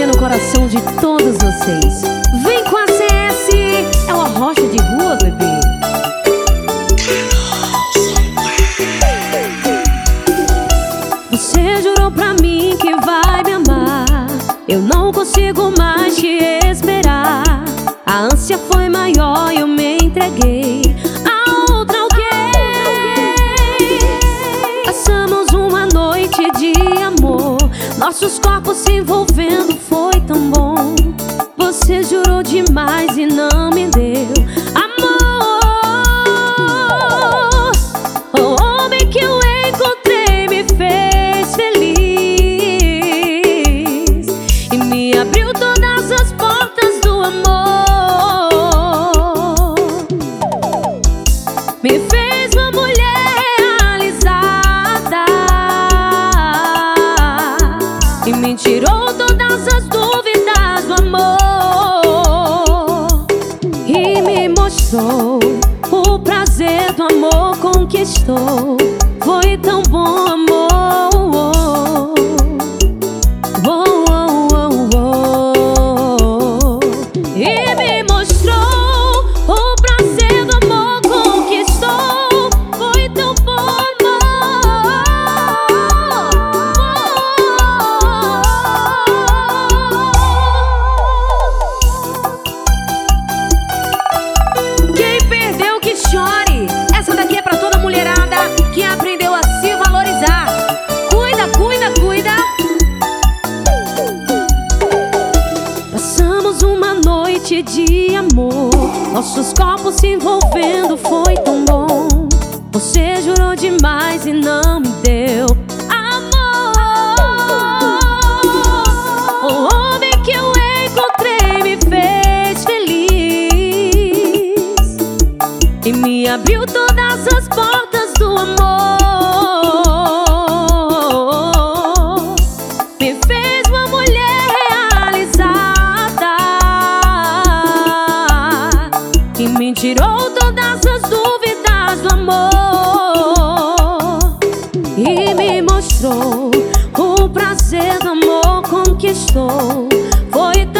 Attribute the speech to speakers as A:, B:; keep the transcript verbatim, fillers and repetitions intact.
A: no coração de todos vocês. Vem com a C S, é uma rocha de rua, bebê. Você jurou pra mim que vai me amar. Eu não consigo mais te esperar. A ânsia foi maior e eu me entreguei a outra alguém. Passamos uma noite de amor, nossos corpos se envolvendo, foi tão bom. Você jurou demais e não me deu amor. O homem que eu encontrei me fez feliz e me abriu todas as portas do amor. Me fez uma mulher realizada e me tirou todas as dúvidas do amor e me mostrou o prazer do amor. Conquistou, foi tão bom, amor. Oh, oh, oh, oh. E me mostrou o prazer do amor. Conquistou, foi tão bom, amor. Quem perdeu que chore. Essa daqui é pra toda mulherada que aprendeu a se valorizar. Cuida, cuida, cuida. Passamos uma noite de amor, nossos corpos se envolvendo, foi tão bom. Você jurou demais e não me deu amor. O homem que eu encontrei me fez feliz e me abriu todas as portas do amor. Me fez uma mulher realizada e me tirou todas as dúvidas do amor e me mostrou o prazer do amor. Conquistou, foi